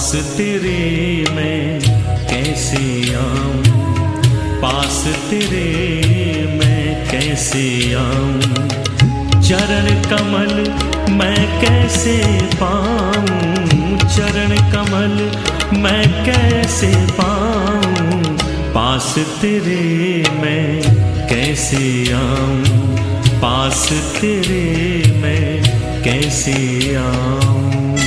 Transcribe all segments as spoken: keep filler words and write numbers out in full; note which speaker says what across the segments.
Speaker 1: पास तेरे मैं कैसे आऊं, पास तेरे मैं कैसे आऊं, चरण कमल मैं कैसे पाऊं, चरण कमल मैं कैसे पाऊं, पास तेरे मैं कैसे आऊं, पास तेरे मैं कैसे आऊं।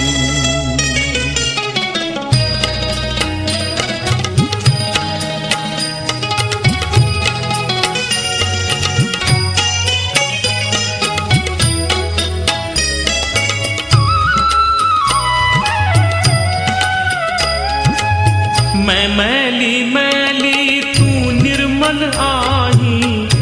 Speaker 1: मैं मैली मैली तू निर्मल आही,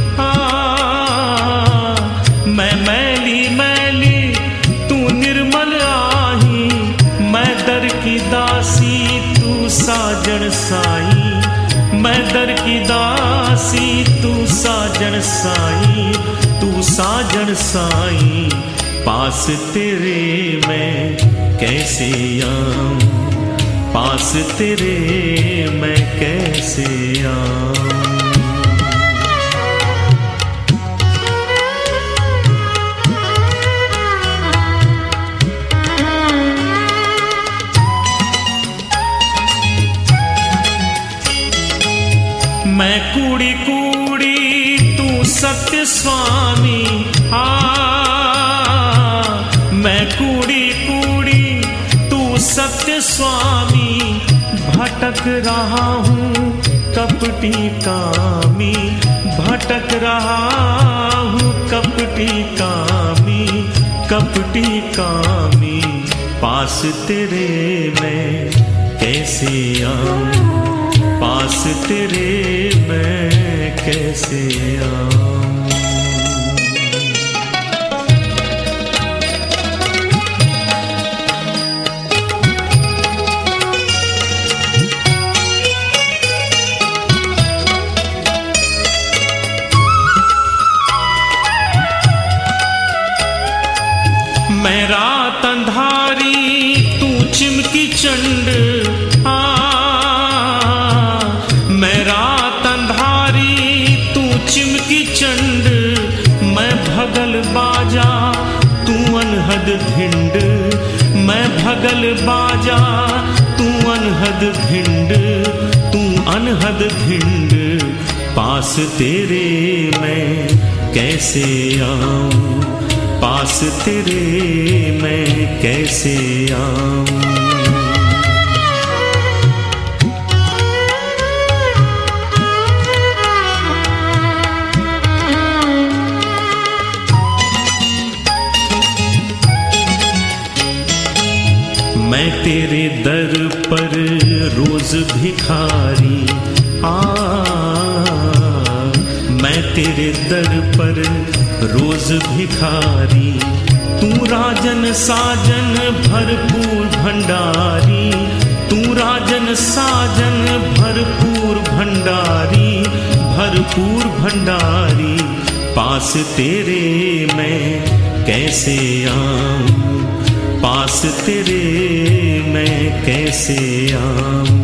Speaker 1: हाँ मैं मैली मैली तू निर्मल आही, मैं दर की दासी तू साजन साई, मैं दर की दासी तू साजन साई, तू साजन साई, पास तेरे मैं कैसे आऊं, पास तेरे मैं कैसे आऊं। मैं कूड़ी कूड़ी तू सत्य स्वामी, आ मैं कूड़ी कूड़ी तू सत्य स्वामी, भटक रहा हूँ कपटी कामी, भटक रहा हूँ कपटी कामी, कपटी कामी, पास तेरे मैं कैसे आऊं, पास तेरे मैं कैसे आऊं। मैं रात अंधारी तू चिमकी चंड, आ मैं रात अंधारी तू चिमकी चंड, मैं भगल बाजा तू अनहद भिंड, मैं भगल बाजा तू अनहद भिंड, तू अनहद भिंड, पास तेरे मैं कैसे आऊं, पास तेरे मैं कैसे आऊं। मैं तेरे दर पर रोज भिखारी, आ मैं तेरे दर पर रोज भिखारी, तू राजन साजन भरपूर भंडारी, तू राजन साजन भरपूर भंडारी, भरपूर भंडारी, पास तेरे मैं कैसे आऊं, पास तेरे मैं कैसे आऊं।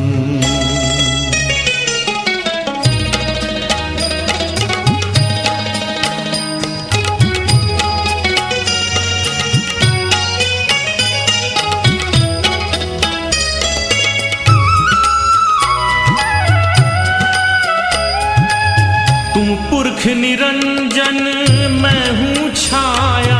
Speaker 1: तू पुरख निरंजन मैं हूँ छाया,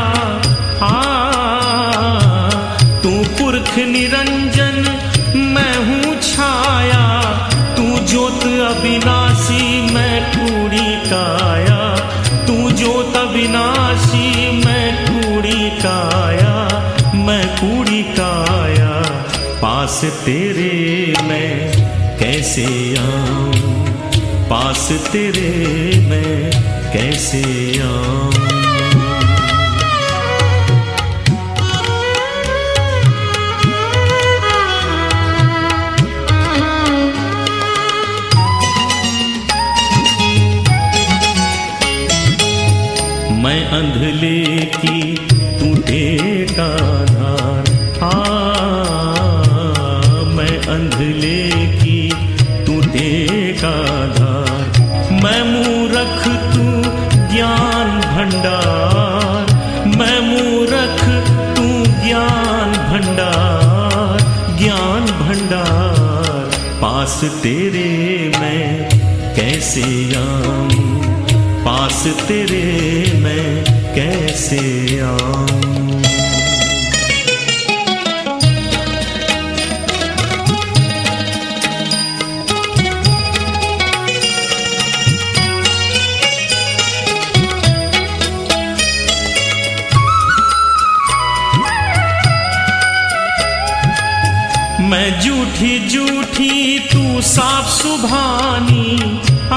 Speaker 1: तू पुरख निरंजन मैं हूँ छाया, तू ज्योत अविनाशी मैं कूड़ी काया, तू ज्योत अविनाशी मैं कूड़ी काया, मैं कूड़ी काया, पास तेरे मैं कैसे आऊं, पास तेरे मैं कैसे आऊं। मैं अंधले की तू टेका धार, हाँ मैं ज्ञान भंडार, पास तेरे मैं कैसे आऊं, पास तेरे मैं कैसे आऊं। मैं जूठी जूठी तू साफ सुभानी, आ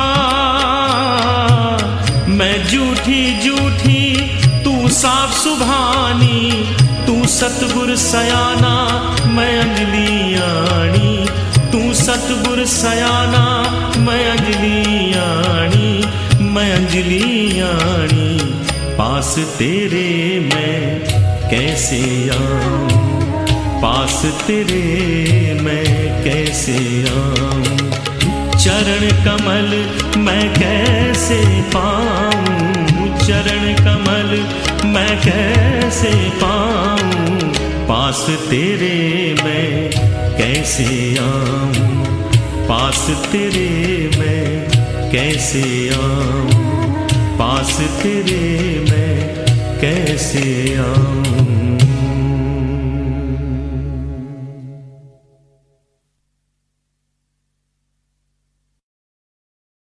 Speaker 1: मैं जूठी जूठी तू साफ सुभानी, तू सतगुर सयाना मैं अंजलियाणी, तू सतगुर सयाना मैं अंजलियाणी, मैं अंजलियाणी। पास तेरे मैं कैसे आऊं, पास तेरे मैं कैसे आऊं। चरण कमल मैं कैसे पाऊं, चरण कमल मैं कैसे पाऊं। पास तेरे मैं कैसे आऊं, पास तेरे मैं कैसे आऊं, पास तेरे मैं कैसे आऊं।